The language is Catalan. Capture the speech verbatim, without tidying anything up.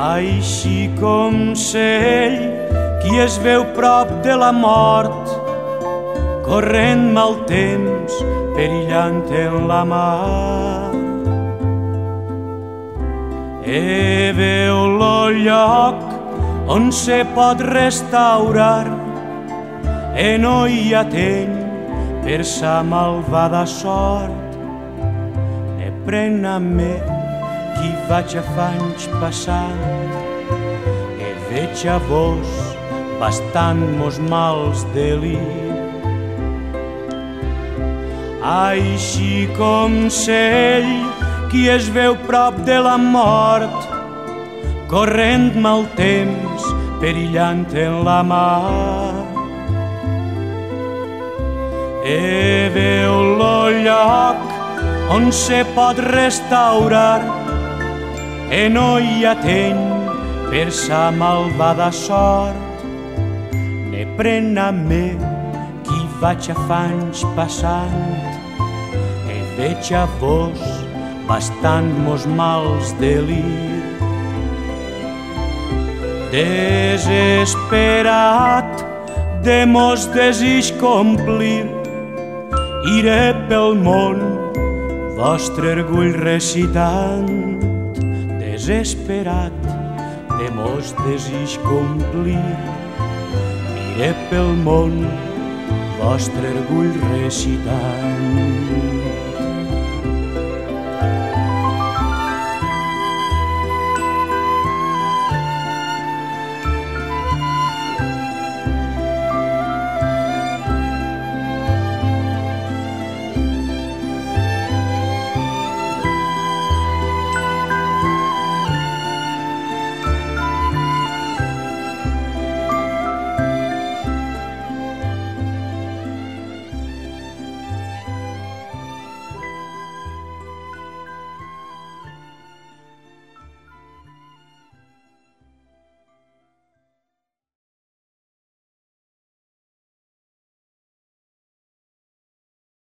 Així com cell qui es veu prop de la mort, corrent mal temps, perillant en la mar. E veu lo lloc on se pot restaurar, e no hi ha temps per sa malvada sort. Ne pren a me qui vaig a fa anys passant, e veig a vos bastant mos mals delir. Així com cell qui es veu prop de la mort, corrent mal temps, perillant en la mar. E veu lo lloc on se pot restaurar, e no hi ha temps per sa malvada sort. Ne pren a me qui vaig a fa anys passant, e veig a vos bastant mos mals delir. Desesperat de mos desig complir, iré pel món vostre orgull recitant. Desesperat de mos desig complir, iré pel món vostre orgull recitant.